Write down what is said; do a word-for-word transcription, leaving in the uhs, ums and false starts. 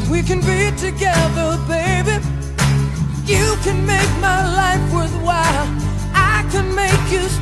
We can be together, baby. You can make my life worthwhile. I can make you